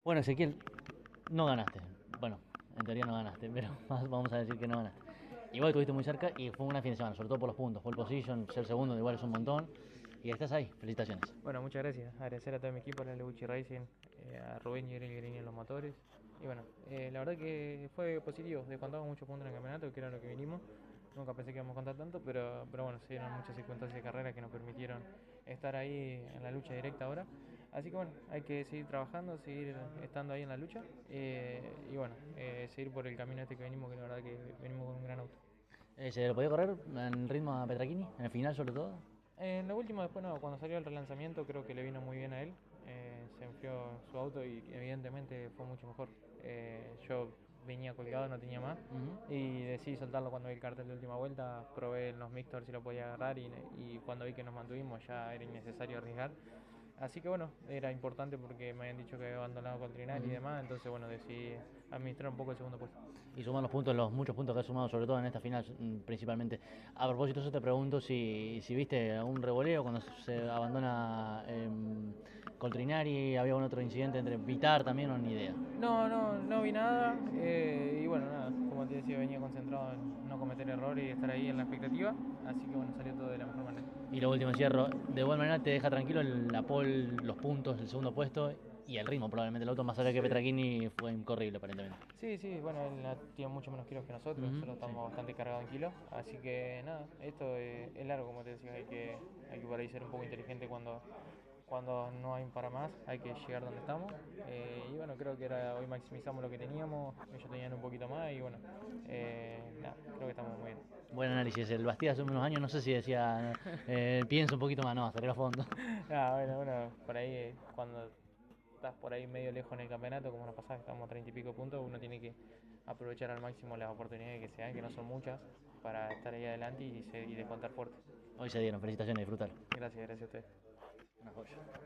Bueno, Ezequiel, no ganaste. Bueno, en teoría no ganaste, pero vamos a decir que no ganaste. Igual estuviste muy cerca y fue una fin de semana, sobre todo por los puntos. Pole position, ser segundo, igual es un montón. Y estás ahí, felicitaciones. Bueno, muchas gracias. Agradecer a todo mi equipo, a la Lebucci Racing, a Rubén y Ariel Guerini en los motores. Y bueno, la verdad que fue positivo. Descontamos muchos puntos en el campeonato, que era lo que vinimos. Nunca pensé que íbamos a contar tanto, pero bueno, se dieron muchas circunstancias de carrera que nos permitieron estar ahí en la lucha directa ahora. Así que bueno, hay que seguir trabajando, seguir estando ahí en la lucha y bueno, seguir por el camino este que venimos, que la verdad que venimos con un gran auto. ¿Se lo podía correr en ritmo a Petraquini? En el final, sobre todo. En lo último, después no, cuando salió el relanzamiento creo que le vino muy bien a él. Se enfrió su auto y evidentemente fue mucho mejor. Yo venía colgado, no tenía más Ujú. y decidí soltarlo cuando vi el cartel de última vuelta. Probé en los mixtos a ver si lo podía agarrar y cuando vi que nos mantuvimos ya era innecesario arriesgar. Así que bueno, era importante porque me habían dicho que había abandonado Coltrinari y Ujú. demás, entonces bueno, decidí administrar un poco el segundo puesto. Y suman los puntos, los muchos puntos que has sumado, sobre todo en esta final, principalmente. A propósito, eso te pregunto si viste algún revoleo cuando se abandona Coltrinari, había algún otro incidente entre Vitar también, o ni idea. No vi nada y bueno, nada, como te decía, venía concentrado en no cometer errores y estar ahí en la expectativa, así que bueno, salió todo de la mejor manera. Y lo último, cierro. De igual manera te deja tranquilo la pole, los puntos, el segundo puesto y el ritmo, probablemente el auto, más allá que Sí, Petraquini fue incorrible, aparentemente. sí, bueno, él tiene mucho menos kilos que nosotros, Ujú, nosotros sí. estamos bastante cargados en kilos, así que nada, esto es largo, como te decía, hay que por ahí ser un poco inteligente cuando no hay para más, hay que llegar donde estamos. Y bueno, creo que hoy maximizamos lo que teníamos, ellos tenían un poquito más y bueno, nada, creo que estamos muy bien. Buen análisis. El Bastida hace unos años, no sé si decía, piensa un poquito más, no, acelera a fondo. Bueno, por ahí cuando estás por ahí medio lejos en el campeonato, como nos pasa, estamos a 30 y pico puntos, uno tiene que aprovechar al máximo las oportunidades que se dan, que no son muchas, para estar ahí adelante y descontar fuerte. Hoy se dieron, felicitaciones, disfrutar. Gracias a ustedes. Una joya.